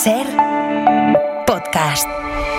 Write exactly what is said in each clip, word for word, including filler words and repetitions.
Ser podcast.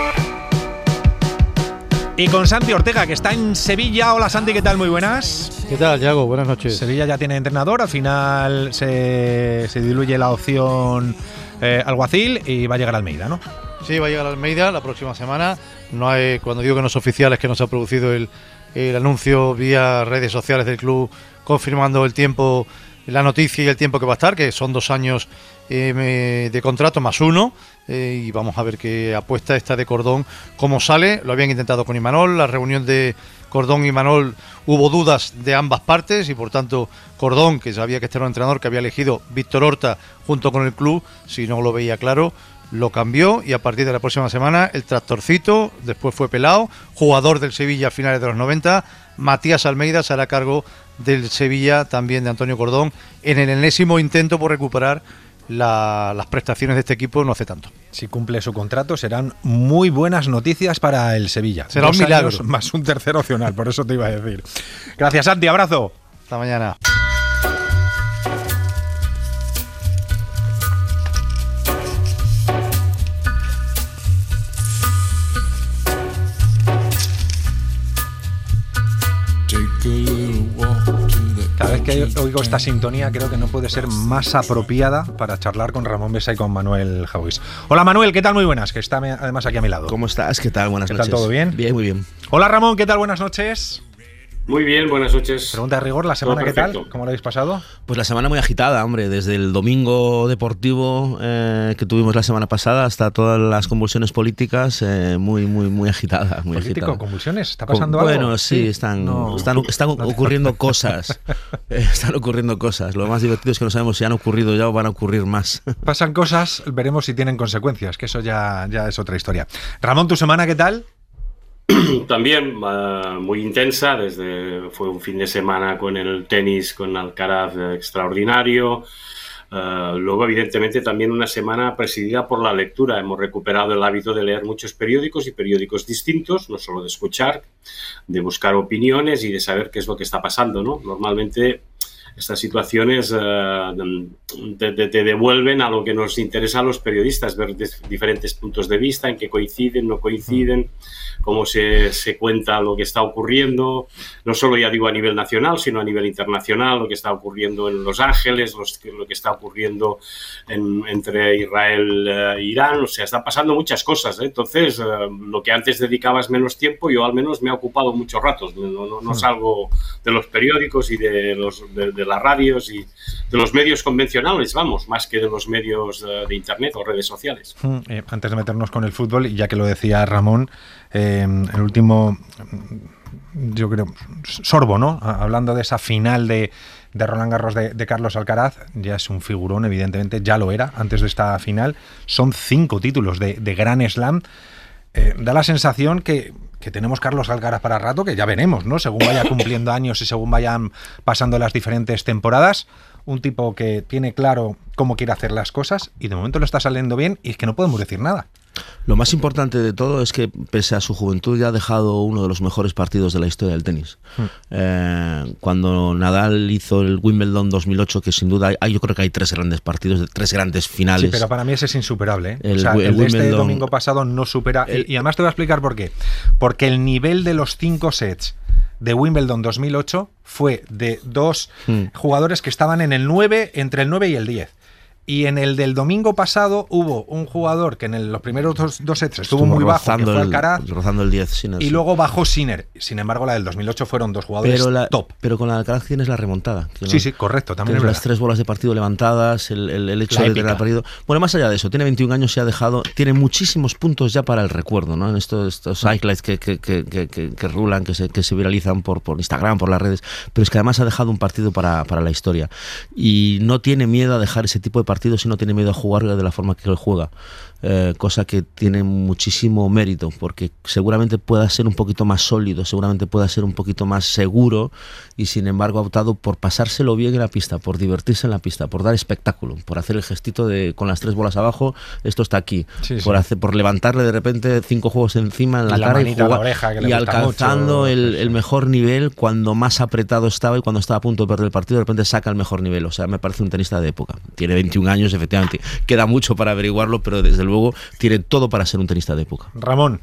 Y con Santi Ortega, que está en Sevilla. Hola Santi, ¿qué tal? Muy buenas. ¿Qué tal, Yago? Buenas noches. Sevilla ya tiene entrenador, al final se, se diluye la opción eh, Alguacil y va a llegar Almeida, ¿no? Sí, va a llegar Almeida la próxima semana. No hay, cuando digo que no es oficial es que no se ha producido el, el anuncio vía redes sociales del club confirmando el tiempo, la noticia y el tiempo que va a estar, que son dos años eh, de contrato más uno. Eh, y vamos a ver qué apuesta esta de Cordón, cómo sale. Lo habían intentado con Imanol, la reunión de Cordón y Imanol hubo dudas de ambas partes y por tanto Cordón, que sabía que este era un entrenador que había elegido Víctor Horta junto con el club, si no lo veía claro, lo cambió y a partir de la próxima semana el tractorcito, después fue Pelao, jugador del Sevilla a finales de los noventa, Matías Almeida se hará cargo del Sevilla, también de Antonio Cordón, en el enésimo intento por recuperar La, las prestaciones de este equipo no hace tanto. Si cumple su contrato serán muy buenas noticias para el Sevilla. Será Dos un milagro. Más un tercer opcional, por eso te iba a decir. Gracias, Santi, abrazo. Hasta mañana. Cada vez que oigo esta sintonía creo que no puede ser más apropiada para charlar con Ramón Besa y con Manuel Jauis. Hola Manuel, ¿qué tal? Muy buenas, que está además aquí a mi lado. ¿Cómo estás? ¿Qué tal? Buenas ¿Qué noches. tal? ¿Todo bien? Bien, muy bien. Hola Ramón, ¿qué tal? Buenas noches. Muy bien, buenas noches. Pregunta de rigor, ¿la semana qué tal? ¿Cómo lo habéis pasado? Pues la semana muy agitada, hombre, desde el domingo deportivo eh, que tuvimos la semana pasada hasta todas las convulsiones políticas, eh, muy, muy, muy agitada. Muy ¿Político? agitada. ¿Convulsiones? ¿Está pasando Con, algo? Bueno, sí, sí. están, no. están, están no ocurriendo cosas. eh, están ocurriendo cosas. Lo más divertido es que no sabemos si han ocurrido ya o van a ocurrir más. Pasan cosas, veremos si tienen consecuencias, que eso ya, ya es otra historia. Ramón, ¿tu semana qué tal? También uh, muy intensa, desde fue un fin de semana con el tenis, con Alcaraz eh, extraordinario. Uh, luego, evidentemente, también una semana presidida por la lectura. Hemos recuperado el hábito de leer muchos periódicos y periódicos distintos, no solo de escuchar, de buscar opiniones y de saber qué es lo que está pasando, ¿no? Normalmente estas situaciones uh, te, te, te devuelven a lo que nos interesa a los periodistas, ver diferentes puntos de vista, en qué coinciden, no coinciden, cómo se, se cuenta lo que está ocurriendo, no solo ya digo a nivel nacional, sino a nivel internacional, lo que está ocurriendo en Los Ángeles, los, lo que está ocurriendo en, entre Israel e Irán, o sea, están pasando muchas cosas, ¿eh? Entonces, uh, lo que antes dedicabas menos tiempo, yo al menos me he ocupado muchos ratos, no, no, no salgo de los periódicos y de los de, de las radios y de los medios convencionales, vamos, más que de los medios de, de internet o redes sociales. Eh, antes de meternos con el fútbol, y ya que lo decía Ramón, eh, el último, yo creo, sorbo, ¿no? Hablando de esa final de, de Roland Garros de, de Carlos Alcaraz, ya es un figurón, evidentemente, ya lo era antes de esta final. Son cinco títulos de, de Grand Slam. Eh, da la sensación que, que tenemos Carlos Alcaraz para rato, que ya veremos, ¿no? Según vaya cumpliendo años y según vayan pasando las diferentes temporadas, un tipo que tiene claro cómo quiere hacer las cosas y de momento lo está saliendo bien y es que no podemos decir nada. Lo más importante de todo es que, pese a su juventud, ya ha dejado uno de los mejores partidos de la historia del tenis. Hmm. Eh, cuando Nadal hizo el Wimbledon dos mil ocho, que sin duda hay, yo creo que hay tres grandes partidos, tres grandes finales. Sí, pero para mí ese es insuperable, ¿eh? El, o sea, el, el de este Wimbledon, domingo pasado no supera. El, y además te voy a explicar por qué. Porque el nivel de los cinco sets de Wimbledon dos mil ocho fue de dos hmm. jugadores que estaban en el nueve, entre el nueve y el diez. Y en el del domingo pasado hubo un jugador que en el, los primeros dos, dos sets estuvo, estuvo muy bajo, que fue Alcaraz, el, rozando el diez, Sinner, y sí. luego bajó Sinner. Sin embargo, la del dos mil ocho fueron dos jugadores pero la, top. Pero con la Alcaraz tienes la remontada. Sí, no, sí, correcto. También es las tres bolas de partido levantadas, el, el, el hecho la de épica. tener partido. Bueno, más allá de eso, tiene veintiún años y ha dejado, tiene muchísimos puntos ya para el recuerdo, ¿no? En estos, estos highlights que, que, que, que, que, que rulan, que se, que se viralizan por, por Instagram, por las redes, pero es que además ha dejado un partido para, para la historia. Y no tiene miedo a dejar ese tipo de partidos y no tiene miedo a jugar de la forma que él juega, eh, cosa que tiene muchísimo mérito, porque seguramente pueda ser un poquito más sólido, seguramente pueda ser un poquito más seguro, y sin embargo ha optado por pasárselo bien en la pista, por divertirse en la pista, por dar espectáculo, por hacer el gestito de con las tres bolas abajo, esto está aquí, sí, por, sí. Hacer, por levantarle de repente cinco juegos encima en la, la cara y, jugar, oreja, que y alcanzando mucho. El, el mejor nivel cuando más apretado estaba y cuando estaba a punto de perder el partido, de repente saca el mejor nivel. O sea, me parece un tenista de época. Tiene veintiún un años, efectivamente. Queda mucho para averiguarlo, pero desde luego tiene todo para ser un tenista de época. Ramón.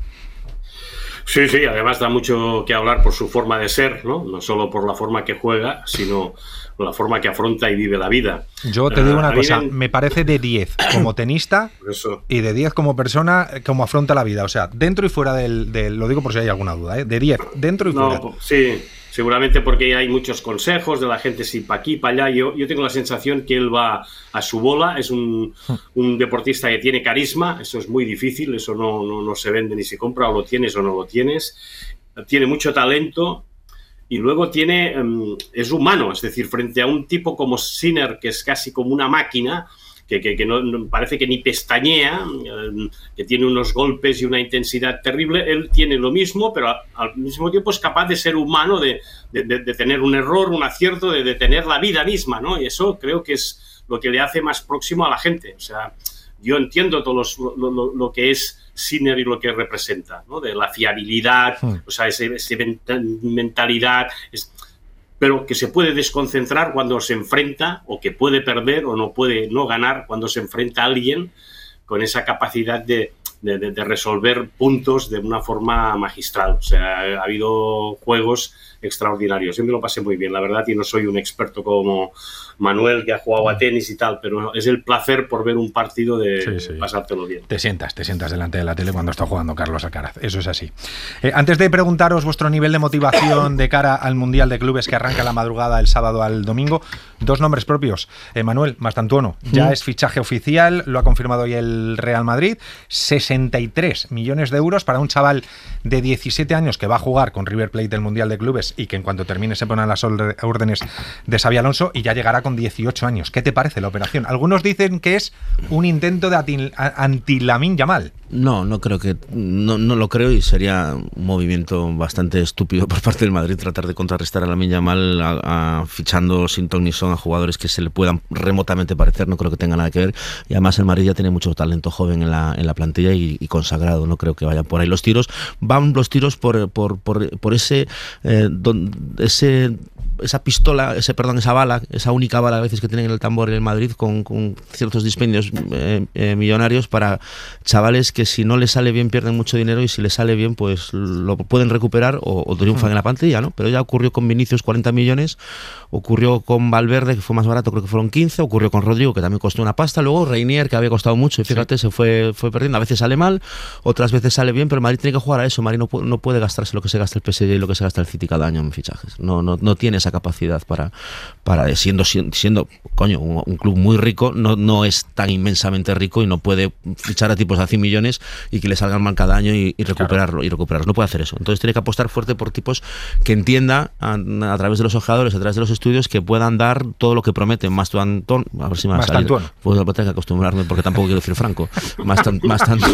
Sí, sí, además da mucho que hablar por su forma de ser, ¿no? No solo por la forma que juega, sino por la forma que afronta y vive la vida. Yo te digo una uh, cosa, me... me parece de diez como tenista y de diez como persona, como afronta la vida. O sea, dentro y fuera del... del lo digo por si hay alguna duda, ¿eh? De diez, dentro y fuera. No, sí, seguramente porque hay muchos consejos de la gente, si para aquí, para allá. Yo, yo tengo la sensación que él va a su bola, es un, un deportista que tiene carisma, eso es muy difícil, eso no, no, no se vende ni se compra, o lo tienes o no lo tienes. Tiene mucho talento y luego tiene, um, es humano, es decir, frente a un tipo como Sinner, que es casi como una máquina, que, que, que no, no parece que ni pestañea, eh, que tiene unos golpes y una intensidad terrible. Él tiene lo mismo, pero a, al mismo tiempo es capaz de ser humano, de, de, de, de tener un error, un acierto, de, de tener la vida misma, ¿no? Y eso creo que es lo que le hace más próximo a la gente. O sea, yo entiendo todo los, lo, lo, lo que es Sinner y lo que representa, ¿no? De la fiabilidad, sí. O sea, esa ese mentalidad... Es, pero que se puede desconcentrar cuando se enfrenta, o que puede perder o no puede no ganar cuando se enfrenta a alguien con esa capacidad de, de, de resolver puntos de una forma magistral. O sea, ha habido juegos extraordinarios. Yo me lo pasé muy bien, la verdad, y no soy un experto como Manuel, que ha jugado a tenis y tal, pero es el placer por ver un partido de sí, sí. pasártelo bien. Te sientas, te sientas delante de la tele cuando está jugando Carlos Alcaraz, eso es así. Eh, antes de preguntaros vuestro nivel de motivación de cara al Mundial de Clubes que arranca la madrugada el sábado al domingo, dos nombres propios. Eh, Manuel Mastantuono, ya mm. es fichaje oficial, lo ha confirmado hoy el Real Madrid, sesenta y tres millones de euros para un chaval de diecisiete años que va a jugar con River Plate el Mundial de Clubes y que en cuanto termine se ponen las órdenes de Xabi Alonso y ya llegará con dieciocho años. ¿Qué te parece la operación? Algunos dicen que es un intento de anti-Lamine Yamal. No, no creo que no, no lo creo y sería un movimiento bastante estúpido por parte del Madrid tratar de contrarrestar a Lamine Yamal a, a, fichando sin ton ni son a jugadores que se le puedan remotamente parecer. No creo que tenga nada que ver y además el Madrid ya tiene mucho talento joven en la, en la plantilla y, y consagrado. No creo que vayan por ahí los tiros. Van los tiros por, por, por, por ese, eh, don, ese esa pistola, ese perdón, esa bala, esa única bala a veces que tienen en el tambor en el Madrid con, con ciertos dispendios eh, eh, millonarios para chavales que si no les sale bien pierden mucho dinero y si les sale bien pues lo pueden recuperar o, o triunfan mm. en la plantilla, ¿no? Pero ya ocurrió con Vinicius cuarenta millones, ocurrió con Valverde que fue más barato, creo que fueron quince, ocurrió con Rodrigo que también costó una pasta, luego Reinier que había costado mucho y fíjate, sí. se fue, fue perdiendo, a veces sale mal, otras veces sale bien, pero el Madrid tiene que jugar a eso. Madrid no, no puede gastarse lo que se gasta el P S G y lo que se gasta el City cada año en fichajes, no, no, no tiene esa capacidad para, para siendo, siendo coño, un, un club muy rico, no, no es tan inmensamente rico y no puede fichar a tipos de cien millones y que le salgan mal cada año y, y recuperarlo, claro. y recuperarlo, no puede hacer eso, entonces tiene que apostar fuerte por tipos que entienda a, a través de los ojeadores, a través de los estudios, que puedan dar todo lo que prometen. Más tanto, a ver si me va a salir, pues voy a tener que acostumbrarme porque tampoco quiero decir franco, más, tan, más tanto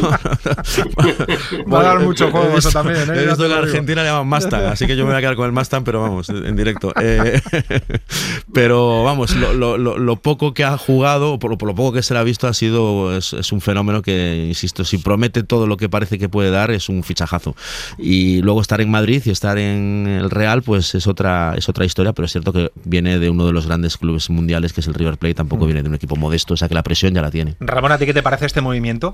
va a dar mucho juego eso también, ¿eh? Esto en la Argentina le llaman Mustang, así que yo me voy a quedar con el Mustang, pero vamos, en directo. Eh, pero vamos, lo, lo, lo, lo poco que ha jugado, por lo, por lo poco que se le ha visto, ha sido es, es un fenómeno que, insisto, si promete todo lo que parece que puede dar, es un fichajazo. Y luego estar en Madrid y estar en el Real, pues es otra, es otra historia, pero es cierto que viene de uno de los grandes clubes mundiales, que es el River Plate, tampoco mm. viene de un equipo modesto, o sea que la presión ya la tiene. Ramón, ¿a ti qué te parece este movimiento?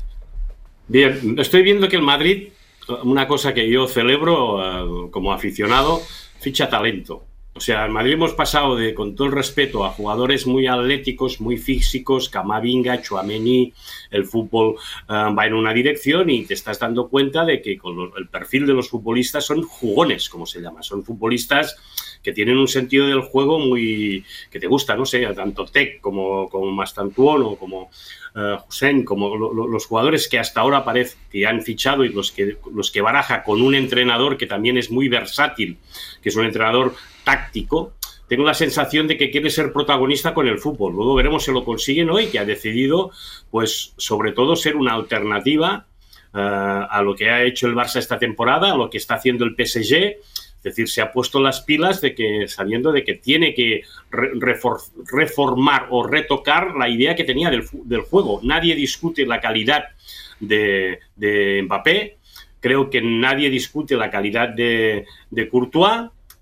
Bien, estoy viendo que el Madrid, una cosa que yo celebro uh, como aficionado, ficha talento. O sea, en Madrid hemos pasado de, con todo el respeto, a jugadores muy atléticos, muy físicos, Camavinga, Tchouaméni, el fútbol uh, va en una dirección y te estás dando cuenta de que con lo, el perfil de los futbolistas son jugones, como se llama, son futbolistas que tienen un sentido del juego muy que te gusta, no sé, tanto Tec como, como Mastantuono, como uh, Hussein, como lo, lo, los jugadores que hasta ahora parece que han fichado y los que, los que baraja con un entrenador que también es muy versátil, que es un entrenador táctico. Tengo la sensación de que quiere ser protagonista con el fútbol. Luego veremos si lo consiguen hoy, que ha decidido, pues, sobre todo ser una alternativa uh, a lo que ha hecho el Barça esta temporada, a lo que está haciendo el P S G. Es decir, se ha puesto las pilas de que, sabiendo de que tiene que re refor reformar o retocar la idea que tenía del, del juego. Nadie discute la calidad de, de Mbappé. Creo que nadie discute la calidad de, de Courtois.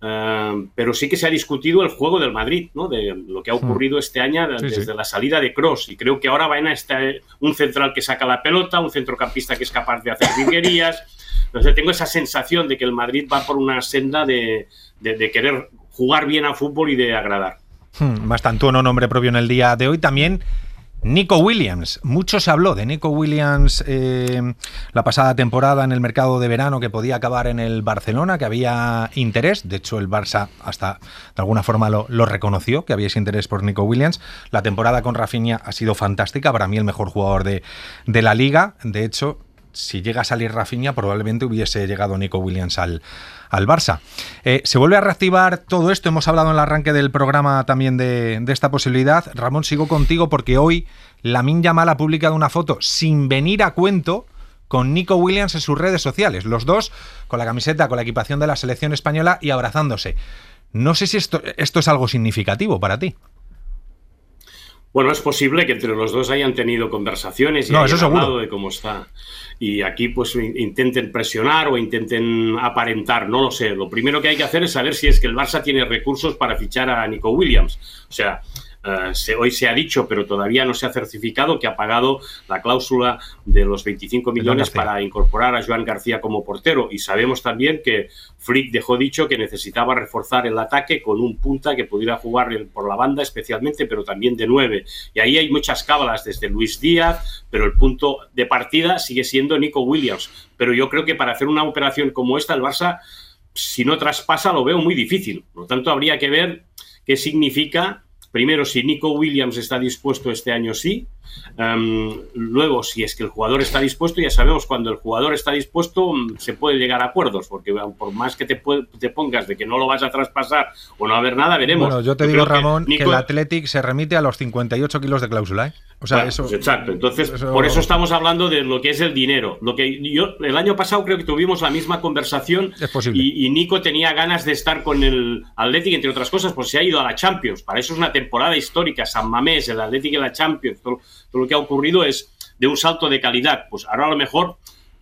Uh, pero sí que se ha discutido el juego del Madrid, ¿no? De lo que ha ocurrido este año sí, desde sí. la salida de Kroos, y creo que ahora va a estar un central que saca la pelota, un centrocampista que es capaz de hacer virguerías. Entonces tengo esa sensación de que el Madrid va por una senda de, de, de querer jugar bien al fútbol y de agradar. Hmm, bastante un nombre propio en el día de hoy. También Nico Williams. Mucho se habló de Nico Williams eh, la pasada temporada en el mercado de verano, que podía acabar en el Barcelona, que había interés. De hecho, el Barça hasta de alguna forma lo, lo reconoció, que había ese interés por Nico Williams. La temporada con Rafinha ha sido fantástica, para mí el mejor jugador de, de la Liga. De hecho, si llega a salir Rafinha, probablemente hubiese llegado Nico Williams al, al Barça. Eh, se vuelve a reactivar todo esto. Hemos hablado en el arranque del programa también de, de esta posibilidad. Ramón, sigo contigo porque hoy Lamine Yamal ha publicado una foto sin venir a cuento con Nico Williams en sus redes sociales. Los dos con la camiseta, con la equipación de la selección española y abrazándose. No sé si esto, esto es algo significativo para ti. Bueno, es posible que entre los dos hayan tenido conversaciones y no, hayan eso hablado seguro. de cómo está. Y aquí pues intenten presionar o intenten aparentar, no lo sé. Lo primero que hay que hacer es saber si es que el Barça tiene recursos para fichar a Nico Williams. O sea, Uh, se, hoy se ha dicho, pero todavía no se ha certificado, que ha pagado la cláusula de los veinticinco millones para incorporar a Joan García como portero. Y sabemos también que Flick dejó dicho que necesitaba reforzar el ataque con un punta que pudiera jugar por la banda especialmente, pero también de nueve. Y ahí hay muchas cábalas desde Luis Díaz, pero el punto de partida sigue siendo Nico Williams. Pero yo creo que para hacer una operación como esta, el Barça, si no traspasa, lo veo muy difícil. Por lo tanto, habría que ver qué significa. Primero, si Nico Williams está dispuesto este año, sí. Um, luego, si es que el jugador está dispuesto, ya sabemos, cuando el jugador está dispuesto um, se puede llegar a acuerdos, porque por más que te, puede, te pongas de que no lo vas a traspasar o no va a haber nada, veremos. Bueno, yo te yo digo, Ramón, que, Nico... que el Athletic se remite a los cincuenta y ocho kilos de cláusula, ¿eh? O sea, bueno, eso... Pues exacto, entonces eso... por eso estamos hablando de lo que es el dinero. Lo que yo el año pasado creo que tuvimos la misma conversación. Es posible. Y, y Nico tenía ganas de estar con el Athletic, entre otras cosas, pues se ha ido a la Champions. Para eso es una temporada histórica. San Mamés, el Athletic y la Champions, todo, todo lo que ha ocurrido es de un salto de calidad. Pues ahora a lo mejor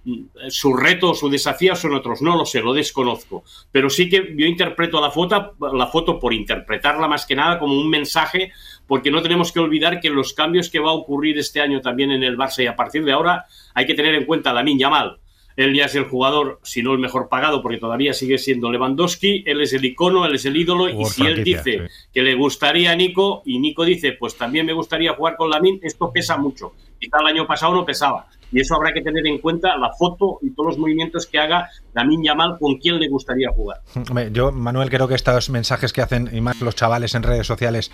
su reto, su desafío son otros, no lo sé, lo desconozco, pero sí que yo interpreto la foto, la foto por interpretarla más que nada como un mensaje, porque no tenemos que olvidar que los cambios que va a ocurrir este año también en el Barça, y a partir de ahora hay que tener en cuenta a Lamine Yamal. Él ya es el jugador, si no el mejor pagado, porque todavía sigue siendo Lewandowski, él es el icono, él es el ídolo, y si él dice sí. que le gustaría a Nico, y Nico dice, pues también me gustaría jugar con Lamine, esto pesa mucho. Quizá el año pasado no pesaba, y eso habrá que tener en cuenta, la foto y todos los movimientos que haga Lamine Yamal, con quién le gustaría jugar. Yo, Manuel, creo que estos mensajes que hacen, y más los chavales en redes sociales,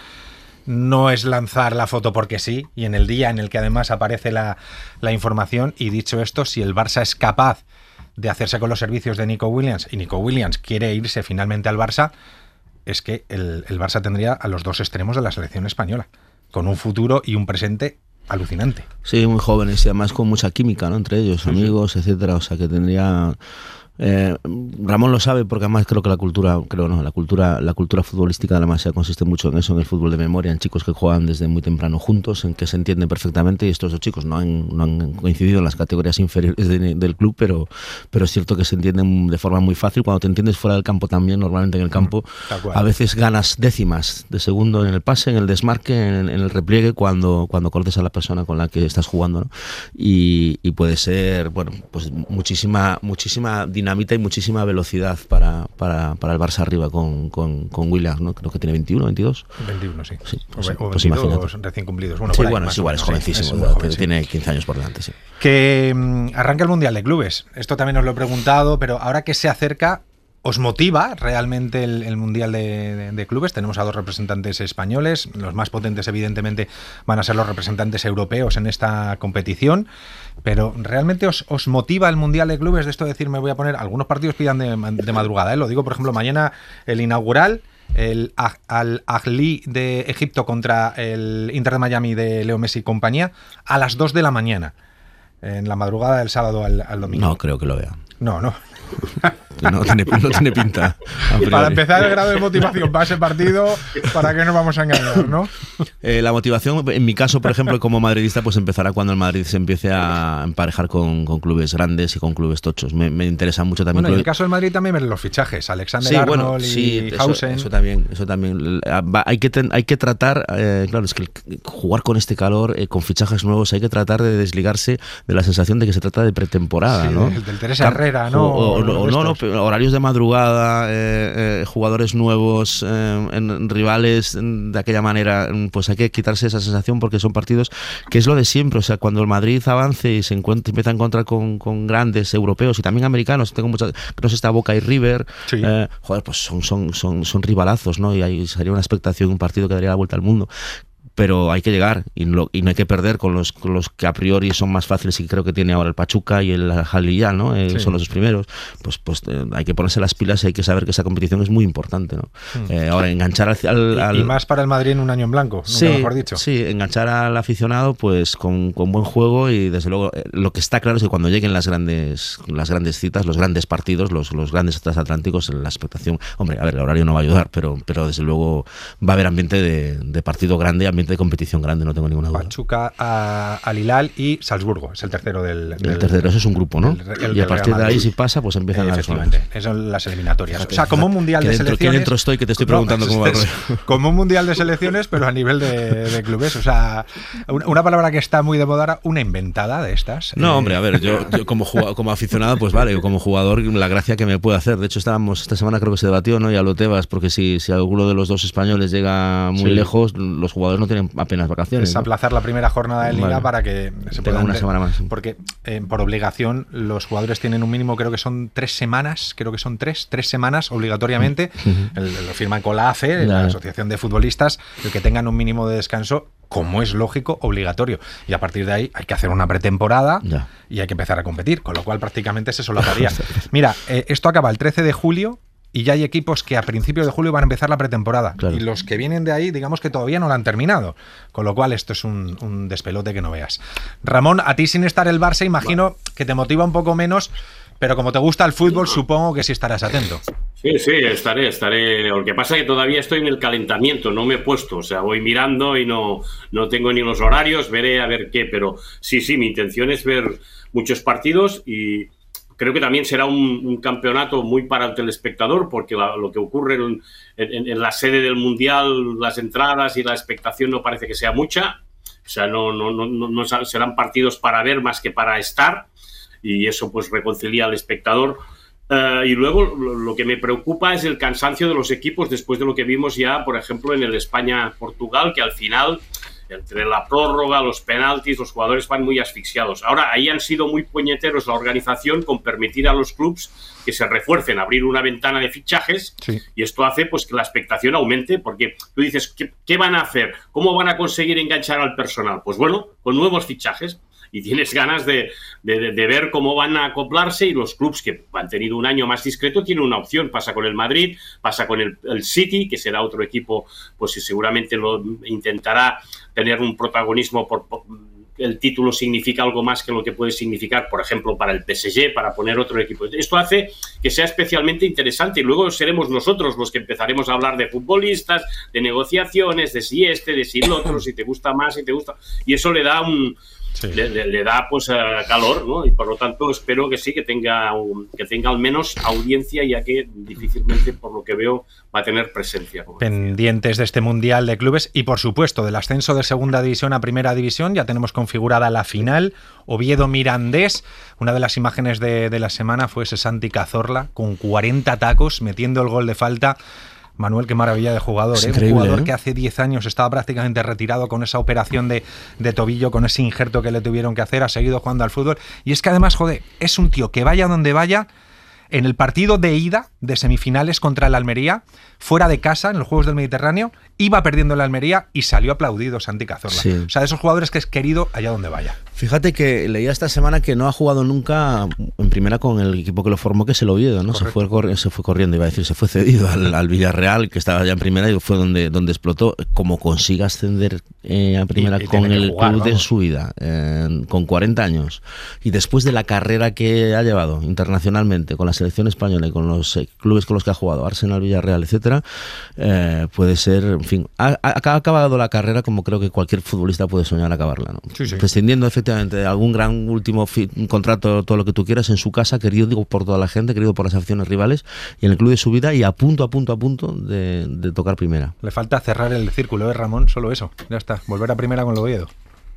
no es lanzar la foto porque sí, y en el día en el que además aparece la, la información. Y dicho esto, si el Barça es capaz de hacerse con los servicios de Nico Williams, y Nico Williams quiere irse finalmente al Barça, es que el, el Barça tendría a los dos extremos de la selección española, con un futuro y un presente alucinante. Sí, muy jóvenes y además con mucha química, ¿no? Entre ellos, amigos, sí, sí. etcétera. O sea que tendría... Eh, Ramón lo sabe porque además creo que la cultura, creo no, la cultura, la cultura futbolística además ya consiste mucho en eso, en el fútbol de memoria, en chicos que juegan desde muy temprano juntos, en que se entienden perfectamente, y estos dos chicos no han, no han coincidido en las categorías inferiores de, del club, pero, pero es cierto que se entienden de forma muy fácil. Cuando te entiendes fuera del campo también, normalmente en el campo, a veces ganas décimas de segundo en el pase, en el desmarque, en, en el repliegue, cuando, cuando conoces a la persona con la que estás jugando, ¿no? Y, y puede ser, bueno, pues muchísima, muchísima dinamita y muchísima velocidad para, para, para el Barça arriba con, con, con Williams, ¿no? Creo que tiene veintiuno, veintidós. veintiuno, sí. sí pues, o pues veintidós recién cumplidos. Bueno, sí, por ahí, bueno, es igual, es jovencísimo. Sí, es joven, sí. Tiene quince años por delante, sí. Que um, arranca el Mundial de Clubes. Esto también os lo he preguntado, pero ahora que se acerca, ¿os motiva realmente el, el Mundial de, de, de Clubes? Tenemos a dos representantes españoles. Los más potentes, evidentemente, van a ser los representantes europeos en esta competición. Pero ¿realmente os, os motiva el Mundial de Clubes? De esto de decir, me voy a poner... Algunos partidos pidan de, de madrugada, ¿eh? Lo digo, por ejemplo, mañana el inaugural, el Al-Ahly de Egipto contra el Inter de Miami de Leo Messi y compañía, a las dos de la mañana, en la madrugada del sábado al, al domingo. No creo que lo vea. No, no. que no tiene, no tiene pinta. Para empezar el grado de motivación para ese partido, ¿para qué nos vamos a engañar, no? Eh, la motivación, en mi caso, por ejemplo, como madridista, pues empezará cuando el Madrid se empiece a emparejar con, con clubes grandes y con clubes tochos. Me, me interesa mucho también. Bueno, clubes... en el caso del Madrid también ven los fichajes, Alexander sí, Arnold bueno, y sí, Hausen. Eso, eso también, eso también. Hay que, ten, hay que tratar, eh, claro, es que jugar con este calor, eh, con fichajes nuevos, hay que tratar de desligarse de la sensación de que se trata de pretemporada, sí, ¿no? Del, del Teresa Herrera, ¿no? O, o, o, no, no, horarios de madrugada, eh, eh, jugadores nuevos, eh, en, rivales de aquella manera, pues hay que quitarse esa sensación porque son partidos que es lo de siempre. O sea, cuando el Madrid avance y se encuentra, empieza a encontrar con, con grandes europeos y también americanos, tengo muchas, no sé, está Boca y River, sí. eh, joder, pues son, son, son, son rivalazos, ¿no? Y ahí sería una expectación, un partido que daría la vuelta al mundo. Pero hay que llegar y no, y no hay que perder con los, con los que a priori son más fáciles y creo que tiene ahora el Pachuca y el Al-Hilal, ¿no? Eh, sí. Son los primeros. Pues, pues eh, hay que ponerse las pilas y hay que saber que esa competición es muy importante, ¿no? Mm. Eh, ahora, enganchar al, al, al... Y más para el Madrid en un año en blanco, nunca sí, mejor dicho. Sí, enganchar al aficionado pues con, con buen juego y desde luego eh, lo que está claro es que cuando lleguen las grandes las grandes citas, los grandes partidos, los, los grandes transatlánticos, la expectación, hombre, a ver, el horario no va a ayudar, pero, pero desde luego va a haber ambiente de, de partido grande, ambiente de competición grande, no tengo ninguna duda. Pachuca, Al-Hilal y Salzburgo, es el tercero del... del el tercero, eso es un grupo, ¿no? El, el, y a partir de ahí, si pasa, pues empiezan las... Efectivamente, esas son las eliminatorias. Fíjate, o sea, como un mundial de dentro, selecciones... Que dentro estoy, que te estoy preguntando no, cómo va es, como un mundial de selecciones, pero a nivel de, de clubes. O sea, una, una palabra que está muy de moda ahora, una inventada de estas. No, eh... hombre, a ver, yo, yo como, jugador, como aficionado, pues vale, como jugador, la gracia que me puede hacer. De hecho, estábamos, esta semana creo que se debatió, ¿no? Y a lo Tebas, porque si, si alguno de los dos españoles llega muy sí. lejos, los jugadores no tienen apenas vacaciones. Es ¿no? aplazar la primera jornada de liga vale. para que se tenga una semana más. Porque eh, por obligación los jugadores tienen un mínimo, creo que son tres semanas, creo que son tres, tres semanas obligatoriamente. Uh-huh. el, lo firman con la A F E, la ya. Asociación de Futbolistas, el que tengan un mínimo de descanso, como es lógico, obligatorio. Y a partir de ahí hay que hacer una pretemporada ya. y hay que empezar a competir, con lo cual prácticamente se solaparía. Mira, eh, esto acaba el trece de julio. Y ya hay equipos que a principios de julio van a empezar la pretemporada. Claro. Y los que vienen de ahí, digamos que todavía no la han terminado. Con lo cual, esto es un, un despelote que no veas. Ramón, a ti sin estar el Barça, imagino vale. que te motiva un poco menos, pero como te gusta el fútbol, supongo que sí estarás atento. Sí, sí, estaré, estaré. Lo que pasa es que todavía estoy en el calentamiento, no me he puesto. O sea, voy mirando y no, no tengo ni los horarios, veré a ver qué. Pero sí, sí, mi intención es ver muchos partidos y... Creo que también será un, un campeonato muy para el telespectador, porque la, lo que ocurre en, en, en la sede del Mundial, las entradas y la expectación no parece que sea mucha. O sea, no, no, no, no serán partidos para ver más que para estar, y eso pues reconcilia al espectador. Uh, y luego lo, lo que me preocupa es el cansancio de los equipos después de lo que vimos ya, por ejemplo, en el España-Portugal, que al final... entre la prórroga, los penaltis, los jugadores van muy asfixiados. Ahora, ahí han sido muy puñeteros la organización con permitir a los clubs que se refuercen, abrir una ventana de fichajes, sí. y esto hace pues que la expectación aumente, porque tú dices, ¿qué, qué van a hacer? ¿Cómo van a conseguir enganchar al personal? Pues bueno, con nuevos fichajes. Y tienes ganas de, de, de ver cómo van a acoplarse, y los clubs que han tenido un año más discreto tienen una opción. Pasa con el Madrid, pasa con el, el City, que será otro equipo pues seguramente lo intentará tener un protagonismo por, por el título significa algo más que lo que puede significar, por ejemplo, para el P S G, para poner otro equipo. Esto hace que sea especialmente interesante, y luego seremos nosotros los que empezaremos a hablar de futbolistas, de negociaciones, de si este, de si el otro, si te gusta más, si te gusta... Y eso le da un... Sí. Le, le, le da pues uh, calor, ¿no? Y por lo tanto espero que sí, que tenga un, que tenga al menos audiencia, ya que difícilmente, por lo que veo, va a tener presencia. Pendientes de este Mundial de Clubes y, por supuesto, del ascenso de Segunda División a Primera División. Ya tenemos configurada la final, Oviedo-Mirandés. Una de las imágenes de, de la semana fue ese Santi Cazorla con cuarenta tacos metiendo el gol de falta. Manuel, qué maravilla de jugador, ¿eh? Un jugador ¿eh? que hace diez años estaba prácticamente retirado con esa operación de, de tobillo, con ese injerto que le tuvieron que hacer, ha seguido jugando al fútbol. Y es que además, joder, es un tío que vaya donde vaya. En el partido de ida de semifinales contra el Almería, fuera de casa, en los Juegos del Mediterráneo, iba perdiendo el Almería y salió aplaudido Santi Cazorla. Sí. O sea, de esos jugadores que es querido allá donde vaya. Fíjate que leía esta semana que no ha jugado nunca en primera con el equipo que lo formó, que es el Oviedo, ¿no? Se fue, se fue corriendo, iba a decir, se fue cedido al, al Villarreal, que estaba ya en primera y fue donde, donde explotó. Como consiga ascender eh, a primera y, y con el jugar, club vamos. de su vida, eh, con cuarenta años, y después de la carrera que ha llevado internacionalmente, con la selección española y con los eh, clubes con los que ha jugado, Arsenal, Villarreal, etcétera, eh, puede ser, en fin, ha, ha acabado la carrera como creo que cualquier futbolista puede soñar acabarla, ¿no? Sí, sí. Prescindiendo efectivamente de algún gran último fi- contrato, todo lo que tú quieras, en su casa, querido digo por toda la gente, querido por las aficiones rivales, y en el club de su vida, y a punto, a punto, a punto de, de tocar primera. Le falta cerrar el círculo, ¿eh, Ramón? Solo eso, ya está, volver a primera con el Oviedo.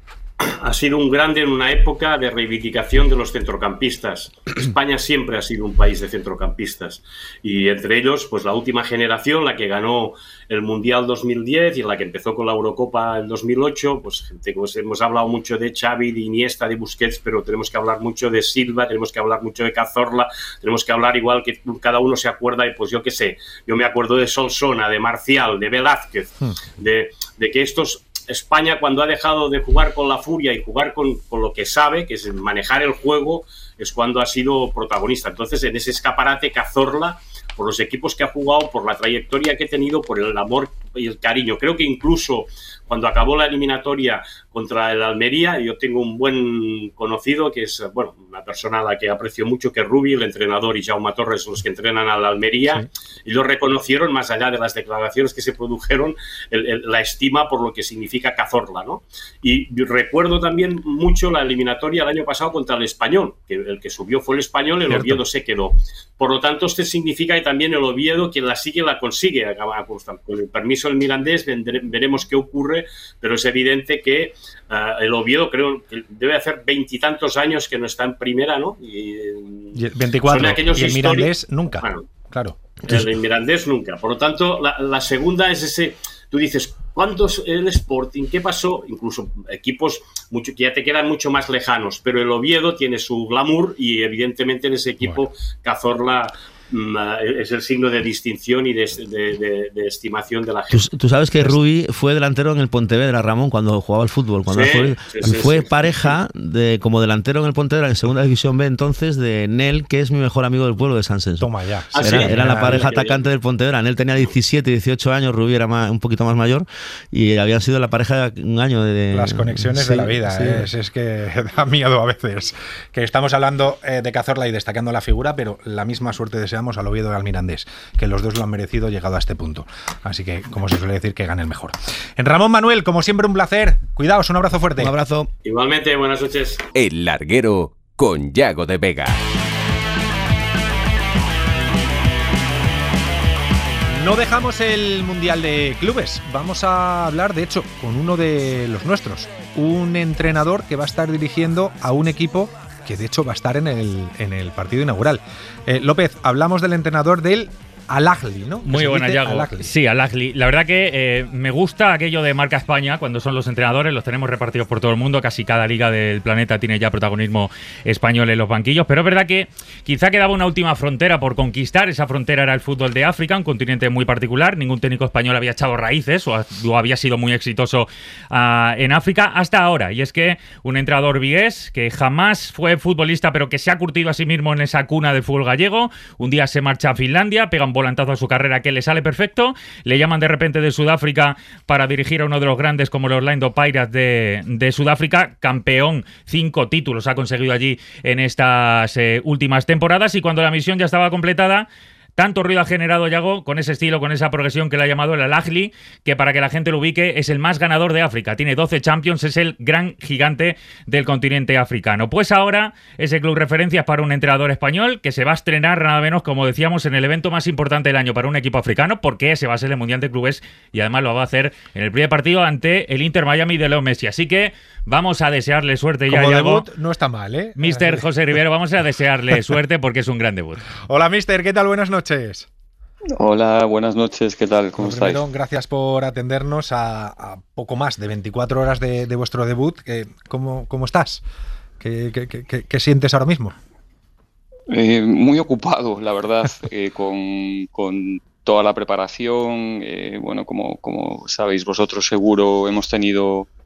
Ha sido un grande en una época de reivindicación de los centrocampistas. España siempre ha sido un país de centrocampistas, y entre ellos, pues la última generación, la que ganó el Mundial dos mil diez y la que empezó con la Eurocopa en dos mil ocho, pues gente, pues hemos hablado mucho de Xavi, de Iniesta, de Busquets, pero tenemos que hablar mucho de Silva, tenemos que hablar mucho de Cazorla, tenemos que hablar igual que cada uno se acuerda, y pues yo qué sé, yo me acuerdo de Solsona, de Marcial, de Velázquez, de, de que estos... España, cuando ha dejado de jugar con la furia y jugar con, con lo que sabe, que es manejar el juego, es cuando ha sido protagonista. Entonces, en ese escaparate, Cazorla, por los equipos que ha jugado, por la trayectoria que ha tenido, por el amor y el cariño. Creo que incluso cuando acabó la eliminatoria contra el Almería, yo tengo un buen conocido que es, bueno, una persona a la que aprecio mucho, que es Rubi, el entrenador, y Jaume Torres, los que entrenan a la Almería, sí. Y lo reconocieron, más allá de las declaraciones que se produjeron, el, el, la estima por lo que significa Cazorla, ¿no? Y recuerdo también mucho la eliminatoria el año pasado contra el Español, que el que subió fue el Español, el Cierto. Oviedo se quedó. Por lo tanto, esto significa que también el Oviedo, quien la sigue, la consigue. Con el permiso del Mirandés, veremos qué ocurre, pero es evidente que uh, el Oviedo, creo que debe hacer veintitantos años que no está en primera, ¿no? Y, y veinticuatro, y el Mirandés nunca, bueno, claro. El Mirandés nunca. Por lo tanto, la, la segunda es ese... Tú dices, ¿cuántos el Sporting? ¿Qué pasó? Incluso equipos mucho, que ya te quedan mucho más lejanos, pero el Oviedo tiene su glamour y evidentemente en ese equipo bueno. Cazorla es el signo de distinción y de, de, de, de estimación de la gente. Tú, tú sabes que Rubi fue delantero en el Pontevedra, Ramón, cuando jugaba al fútbol. Cuando sí, fue sí, sí, fue sí, pareja sí. De, como delantero en el Pontevedra en segunda división B entonces de Nel, que es mi mejor amigo del pueblo de San Senso. Toma ya. ¿Ah, era, sí? era la pareja atacante del Pontevedra. Nel tenía diecisiete, dieciocho años, Rubi era más, un poquito más mayor, y habían sido la pareja un año de... Las conexiones sí, de la vida. Sí. Es, es que da miedo a veces. Que estamos hablando eh, de Cazorla y destacando la figura, pero la misma suerte deseamos al Oviedo y al Mirandés, que los dos lo han merecido llegado a este punto. Así que, como se suele decir, que gane el mejor. En Ramón Manuel, como siempre, un placer. Cuidaos, un abrazo fuerte. Un abrazo. Igualmente, buenas noches. El Larguero con Yago de Vega. No dejamos el Mundial de Clubes. Vamos a hablar, de hecho, con uno de los nuestros. Un entrenador que va a estar dirigiendo a un equipo que de hecho va a estar en el, en el partido inaugural. Eh, López, hablamos del entrenador del Al-Ahly, ¿no? Muy buena, Yago. Al-Ahly. Sí, Al-Ahly. La verdad que eh, me gusta aquello de marca España, cuando son los entrenadores, los tenemos repartidos por todo el mundo, casi cada liga del planeta tiene ya protagonismo español en los banquillos, pero es verdad que quizá quedaba una última frontera por conquistar. Esa frontera era el fútbol de África, un continente muy particular. Ningún técnico español había echado raíces o, o había sido muy exitoso uh, en África hasta ahora, y es que un entrenador vigués que jamás fue futbolista, pero que se ha curtido a sí mismo en esa cuna del fútbol gallego, un día se marcha a Finlandia, pega un volantazo a su carrera que le sale perfecto, le llaman de repente de Sudáfrica para dirigir a uno de los grandes como los Orlando Pirates de, de Sudáfrica, campeón, cinco títulos ha conseguido allí en estas eh, últimas temporadas, y cuando la misión ya estaba completada, tanto ruido ha generado Yago con ese estilo, con esa progresión que le ha llamado el Al-Ahly, que para que la gente lo ubique es el más ganador de África. Tiene doce Champions, es el gran gigante del continente africano. Pues ahora ese club referencia es para un entrenador español que se va a estrenar nada menos, como decíamos, en el evento más importante del año para un equipo africano, porque ese va a ser el Mundial de Clubes y además lo va a hacer en el primer partido ante el Inter Miami de Leo Messi. Así que vamos a desearle suerte ya, como Yago. Debut no está mal, ¿eh? mister José Rivero, vamos a desearle suerte porque es un gran debut. Hola, mister, ¿qué tal? Buenas noches. Hola, buenas noches, ¿qué tal? ¿Cómo Primero, estáis? Gracias por atendernos a, a poco más de veinticuatro horas de, de vuestro debut. ¿Cómo, cómo estás? ¿Qué, qué, qué, qué sientes ahora mismo? Eh, muy ocupado, la verdad, eh, con, con toda la preparación. Eh, bueno, como, como sabéis vosotros seguro, hemos tenido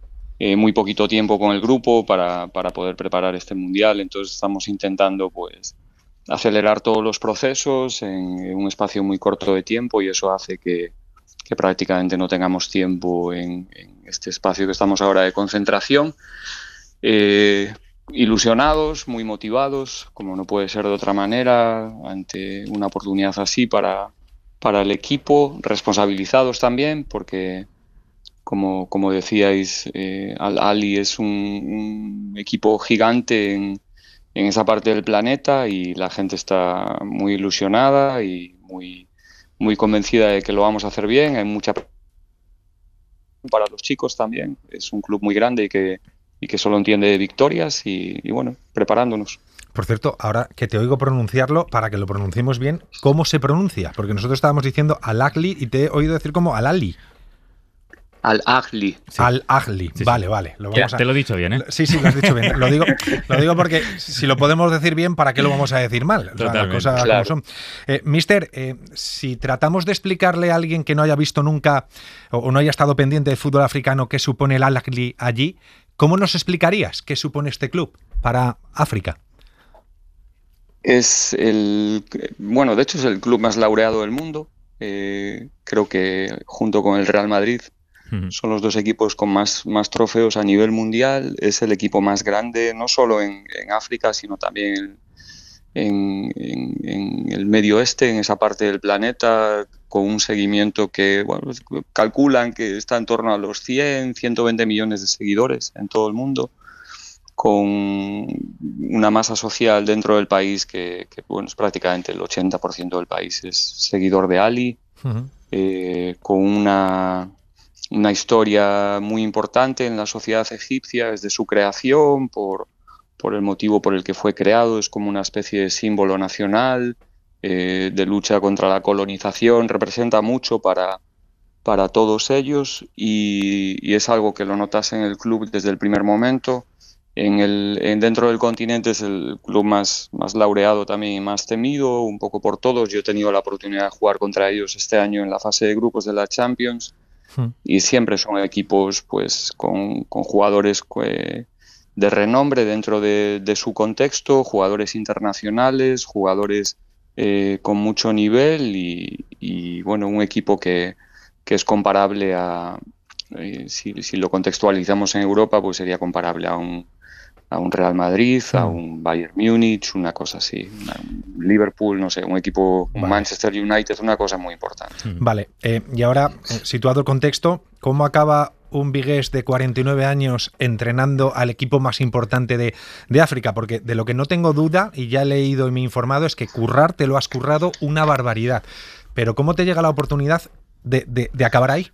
eh, muy poquito tiempo con el grupo para, para poder preparar este mundial, entonces estamos intentando pues acelerar todos los procesos en, en un espacio muy corto de tiempo y eso hace que, que prácticamente no tengamos tiempo en, en este espacio que estamos ahora de concentración. Eh, ilusionados, muy motivados, como no puede ser de otra manera, ante una oportunidad así para, para el equipo, responsabilizados también, porque como, como decíais, eh, Al Ahly es un, un equipo gigante en, en esa parte del planeta y la gente está muy ilusionada y muy, muy convencida de que lo vamos a hacer bien. Hay mucha para los chicos también, es un club muy grande y que y que solo entiende victorias y, y, bueno, preparándonos. Por cierto, ahora que te oigo pronunciarlo, para que lo pronunciemos bien, ¿cómo se pronuncia? Porque nosotros estábamos diciendo Al Ahly y te he oído decir como Al Ahly. Al Ahly. Sí. Al Ahly, sí, vale, sí. vale. Lo vamos ya, a... Te lo he dicho bien, ¿eh? Sí, sí, lo has dicho bien. Lo digo, lo digo porque si lo podemos decir bien, ¿para qué lo vamos a decir mal? O sea, las cosas claro. como son. Eh, Mister, eh, si tratamos de explicarle a alguien que no haya visto nunca o, o no haya estado pendiente del fútbol africano qué supone el Al Ahly allí, ¿cómo nos explicarías qué supone este club para África? Es el, bueno, de hecho es el club más laureado del mundo. Eh, creo que junto con el Real Madrid son los dos equipos con más, más trofeos a nivel mundial. Es el equipo más grande, no solo en, en África, sino también en, en, en el Medio Oeste, en esa parte del planeta, con un seguimiento que, bueno, calculan que está en torno a los cien, ciento veinte millones de seguidores en todo el mundo, con una masa social dentro del país que, que bueno, es prácticamente el ochenta por ciento del país es seguidor de Ali, uh-huh. eh, con una... una historia muy importante en la sociedad egipcia desde su creación, por, por el motivo por el que fue creado, es como una especie de símbolo nacional, eh, de lucha contra la colonización, representa mucho para, para todos ellos y, y es algo que lo notas en el club desde el primer momento. En el, en, dentro del continente es el club más, más laureado también y más temido, un poco por todos. Yo he tenido la oportunidad de jugar contra ellos este año en la fase de grupos de la Champions. Y siempre son equipos pues con, con jugadores que, de renombre dentro de, de su contexto, jugadores internacionales, jugadores eh, con mucho nivel y, y bueno, un equipo que, que es comparable a, eh, si, si lo contextualizamos en Europa, pues sería comparable a un, a un Real Madrid, a un Bayern Múnich, una cosa así, una, un Liverpool, no sé, un equipo, un vale. Manchester United, una cosa muy importante. Vale, eh, y ahora, eh, situado el contexto, ¿cómo acaba un vigués de cuarenta y nueve años entrenando al equipo más importante de, de África? Porque de lo que no tengo duda, y ya he leído y me he informado, es que currar te lo has currado una barbaridad. Pero ¿cómo te llega la oportunidad de, de, de acabar ahí?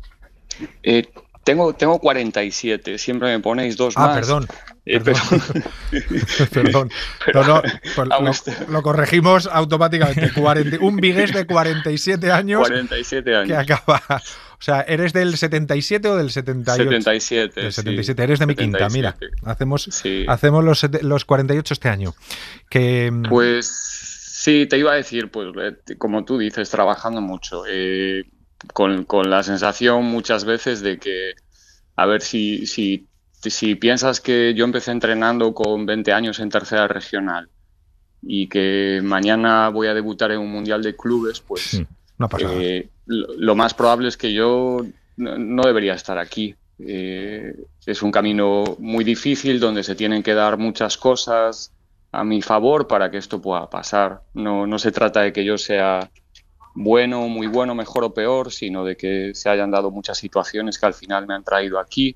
Eh, tengo, tengo cuarenta y siete, siempre me ponéis dos ah, más. Perdón. Eh, perdón. Perdón. Pero, no, no, pues lo, lo corregimos automáticamente. cuarenta, un vigués de cuarenta y siete años. cuarenta y siete años. Que acaba. O sea, ¿eres del setenta y siete o del setenta y ocho? setenta y siete. Del setenta y siete. Sí, eres de mi setenta y siete. quinta, mira. Hacemos, sí. hacemos los, los cuarenta y ocho este año. Que, pues sí, te iba a decir, pues como tú dices, trabajando mucho. Eh, con, con la sensación muchas veces de que, a ver, si, si, si piensas que yo empecé entrenando con veinte años en tercera regional y que mañana voy a debutar en un mundial de clubes, pues sí, no pasa nada. Eh, lo, lo más probable es que yo no, no debería estar aquí. Eh, es un camino muy difícil donde se tienen que dar muchas cosas a mi favor para que esto pueda pasar. No, no se trata de que yo sea bueno, muy bueno, mejor o peor, sino de que se hayan dado muchas situaciones que al final me han traído aquí.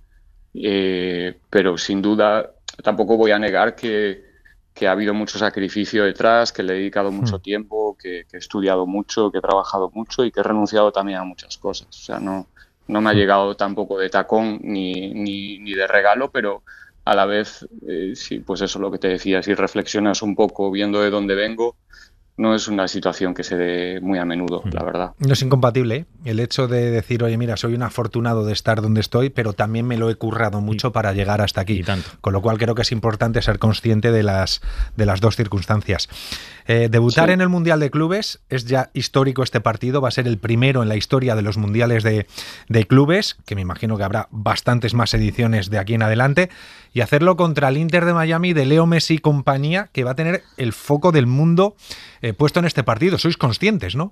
Eh, pero sin duda tampoco voy a negar que, que ha habido mucho sacrificio detrás, que le he dedicado mucho tiempo, que, que he estudiado mucho, que he trabajado mucho y que he renunciado también a muchas cosas. O sea, no, no me ha llegado tampoco de tacón ni, ni, ni de regalo, pero a la vez, eh, sí, pues eso es lo que te decía, si reflexionas un poco viendo de dónde vengo, no es una situación que se dé muy a menudo, la verdad. No es incompatible, ¿eh? El hecho de decir, oye, mira, soy un afortunado de estar donde estoy, pero también me lo he currado mucho para llegar hasta aquí. Con lo cual creo que es importante ser consciente de las, de las dos circunstancias. Eh, debutar Sí. en el Mundial de Clubes es ya histórico este partido, va a ser el primero en la historia de los Mundiales de, de Clubes, que me imagino que habrá bastantes más ediciones de aquí en adelante, y hacerlo contra el Inter de Miami de Leo Messi y compañía, que va a tener el foco del mundo eh, puesto en este partido. Sois conscientes, ¿no?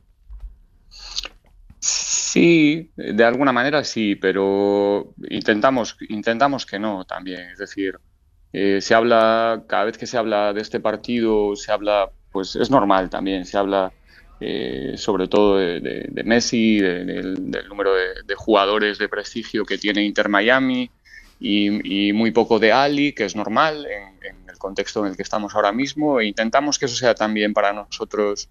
Sí, de alguna manera sí, pero intentamos, intentamos que no también. Es decir, eh, se habla, cada vez que se habla de este partido, se habla, pues es normal también, se habla eh, sobre todo de, de, de Messi, de, de, del número de, de jugadores de prestigio que tiene Inter Miami y, y muy poco de Ali, que es normal en, en el contexto en el que estamos ahora mismo, e intentamos que eso sea también para nosotros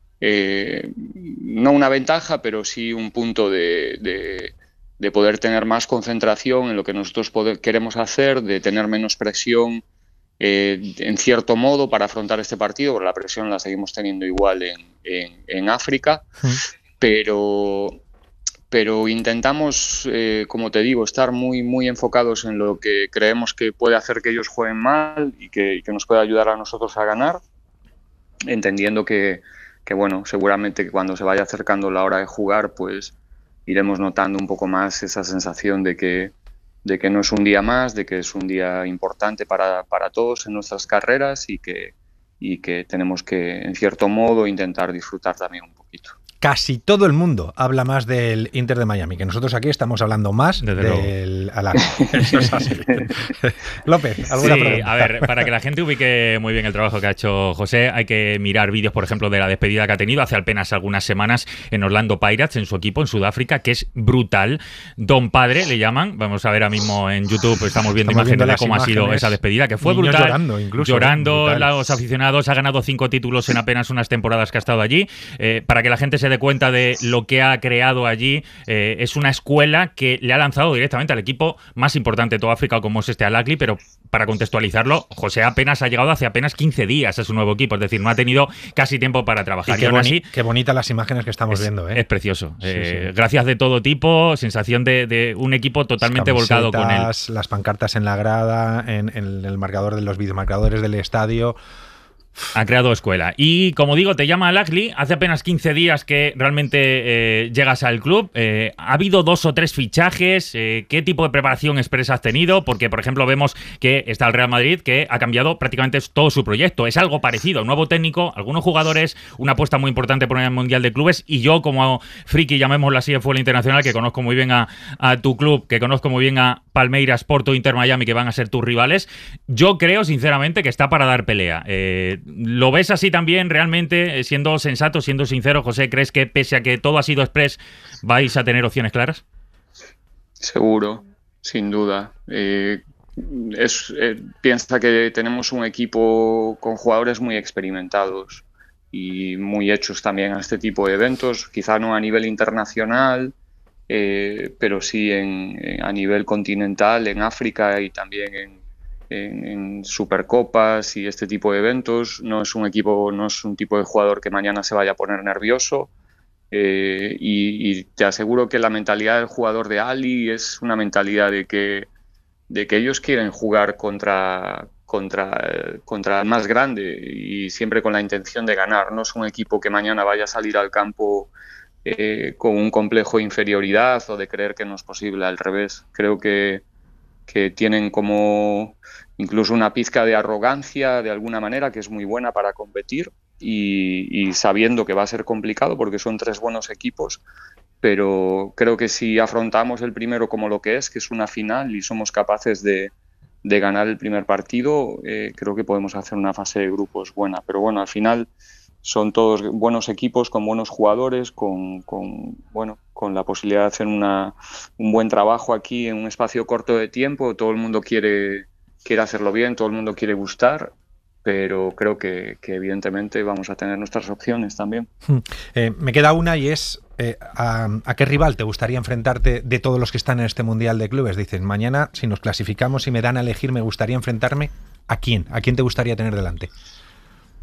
Eh, no una ventaja, pero sí un punto de, de, de poder tener más concentración en lo que nosotros poder, queremos hacer, de tener menos presión eh, en cierto modo para afrontar este partido, porque la presión la seguimos teniendo igual en, en, en África, sí. pero, pero intentamos, eh, como te digo, estar muy, muy enfocados en lo que creemos que puede hacer que ellos jueguen mal y que, y que nos pueda ayudar a nosotros a ganar, entendiendo que que bueno, seguramente que cuando se vaya acercando la hora de jugar, pues iremos notando un poco más esa sensación de que, de que no es un día más, de que es un día importante para, para todos en nuestras carreras y que, y que tenemos que, en cierto modo, intentar disfrutar también un poquito. Casi todo el mundo habla más del Inter de Miami, que nosotros aquí estamos hablando más Desde del Al-Ahly. Eso es así. López, ¿alguna sí, pregunta? A ver, para que la gente ubique muy bien el trabajo que ha hecho José, hay que mirar vídeos, por ejemplo, de la despedida que ha tenido hace apenas algunas semanas en Orlando Pirates, en su equipo, en Sudáfrica, que es brutal. Don Padre le llaman. Vamos a ver ahora mismo en YouTube, estamos viendo estamos imágenes viendo de cómo imágenes, ha sido esa despedida, que fue brutal. Llorando, incluso. Llorando, brutal. Los aficionados, ha ganado cinco títulos en apenas unas temporadas que ha estado allí. Eh, para que la gente se dé cuenta de lo que ha creado allí, eh, es una escuela que le ha lanzado directamente al equipo más importante de toda África, como es este Al-Ahly, pero para contextualizarlo, José apenas ha llegado hace apenas quince días a su nuevo equipo, es decir, no ha tenido casi tiempo para trabajar. Y qué, boni qué bonitas las imágenes que estamos es, viendo, ¿eh? Es precioso. Sí, eh, sí. Gracias de todo tipo, sensación de, de un equipo totalmente volcado con él. Las pancartas en la grada, en, en el marcador de los videomarcadores del estadio. Ha creado escuela. Y como digo, te llama Al-Ahly. Hace apenas quince días que realmente eh, llegas al club. Eh, ¿Ha habido dos o tres fichajes? Eh, ¿Qué tipo de preparación expresa has tenido? Porque, por ejemplo, vemos que está el Real Madrid, que ha cambiado prácticamente todo su proyecto. Es algo parecido. Un nuevo técnico, algunos jugadores, una apuesta muy importante por el Mundial de Clubes. Y yo, como friki, llamémoslo así, de fútbol internacional, que conozco muy bien a, a tu club, que conozco muy bien a Palmeiras, Porto, Inter Miami, que van a ser tus rivales, yo creo, sinceramente, que está para dar pelea. Eh, ¿Lo ves así también realmente, siendo sensato, siendo sincero, José? ¿Crees que pese a que todo ha sido express, vais a tener opciones claras? Seguro, sin duda. Eh, es, eh, piensa que tenemos un equipo con jugadores muy experimentados y muy hechos también a este tipo de eventos, quizá no a nivel internacional, eh, pero sí en, en, a nivel continental, en África y también en En, en Supercopas y este tipo de eventos. No es un equipo, no es un tipo de jugador que mañana se vaya a poner nervioso, eh, y, y te aseguro que la mentalidad del jugador de Ali es una mentalidad de que, de que ellos quieren jugar contra, contra, contra el más grande y siempre con la intención de ganar. No es un equipo que mañana vaya a salir al campo eh, con un complejo de inferioridad o de creer que no es posible. Al revés, creo que que tienen como incluso una pizca de arrogancia de alguna manera que es muy buena para competir y, y sabiendo que va a ser complicado porque son tres buenos equipos, pero creo que si afrontamos el primero como lo que es, que es una final y somos capaces de, de ganar el primer partido, eh, creo que podemos hacer una fase de grupos buena, pero bueno, al final son todos buenos equipos con buenos jugadores, con, con, bueno, con la posibilidad de hacer una, un buen trabajo aquí en un espacio corto de tiempo. Todo el mundo quiere, quiere hacerlo bien, todo el mundo quiere gustar, pero creo que, que evidentemente vamos a tener nuestras opciones también. Eh, me queda una y es, eh, a, ¿a qué rival te gustaría enfrentarte de todos los que están en este Mundial de Clubes? Dices, mañana si nos clasificamos y me dan a elegir, me gustaría enfrentarme, ¿a quién? ¿A quién te gustaría tener delante?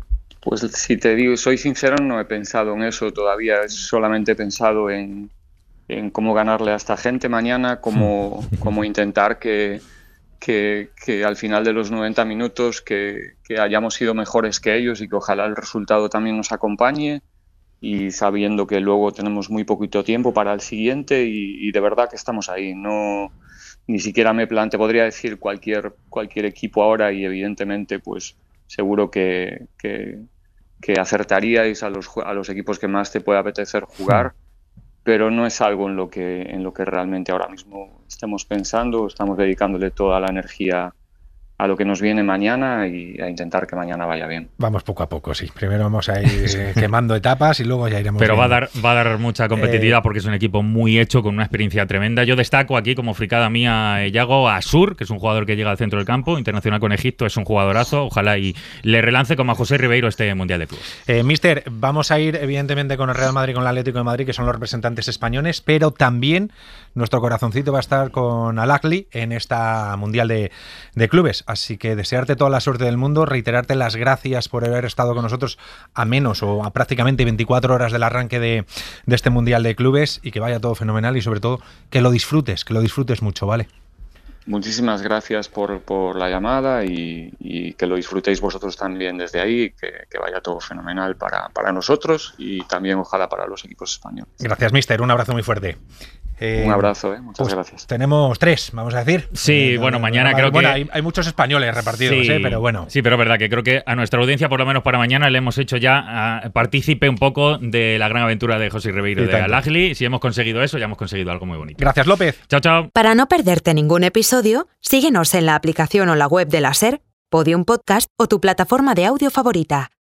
Pues si te digo, soy sincero, no he pensado en eso todavía, solamente he pensado en, en cómo ganarle a esta gente mañana, cómo, cómo intentar que, que, que al final de los noventa minutos que, que hayamos sido mejores que ellos y que ojalá el resultado también nos acompañe, y sabiendo que luego tenemos muy poquito tiempo para el siguiente y, y de verdad que estamos ahí. No, ni siquiera me planteo, podría decir cualquier, cualquier equipo ahora y evidentemente pues seguro que, que, que acertaríais a los, a los equipos que más te puede apetecer jugar, pero no es algo en lo que, en lo que realmente ahora mismo estemos pensando. Estamos dedicándole toda la energía a lo que nos viene mañana y a intentar que mañana vaya bien. Vamos poco a poco, sí. Primero vamos a ir quemando etapas y luego ya iremos. Pero va a, viendo. dar, va a dar mucha competitividad Eh, porque es un equipo muy hecho, con una experiencia tremenda. Yo destaco aquí como fricada mía, eh, Yago, a Sur, que es un jugador que llega al centro del campo, internacional con Egipto, es un jugadorazo. Ojalá y le relance como a José Ribeiro este Mundial de Clubes. Eh, Mister, vamos a ir evidentemente con el Real Madrid y con el Atlético de Madrid, que son los representantes españoles, pero también nuestro corazoncito va a estar con Al Ahly en esta Mundial de, de Clubes. Así que desearte toda la suerte del mundo, reiterarte las gracias por haber estado con nosotros a menos o a prácticamente veinticuatro horas del arranque de, de este Mundial de Clubes, y que vaya todo fenomenal y sobre todo que lo disfrutes, que lo disfrutes mucho, ¿vale? Muchísimas gracias por, por la llamada y, y que lo disfrutéis vosotros también desde ahí, que, que vaya todo fenomenal para, para nosotros y también ojalá para los equipos españoles. Gracias, Mister, un abrazo muy fuerte. Eh, un abrazo, ¿eh? Muchas pues gracias. Tenemos tres, vamos a decir. Sí, eh, bueno, no, mañana no, creo bueno, que... Hay, hay muchos españoles repartidos, sí, eh, pero bueno. Sí, pero es verdad que creo que a nuestra audiencia, por lo menos para mañana, le hemos hecho ya uh, partícipe un poco de la gran aventura de José Ribeiro Y de tanto. Al Ahly. Si hemos conseguido eso, ya hemos conseguido algo muy bonito. Gracias, López. Chao, chao. Para no perderte ningún episodio, síguenos en la aplicación o la web de la SER, Podium Podcast o tu plataforma de audio favorita.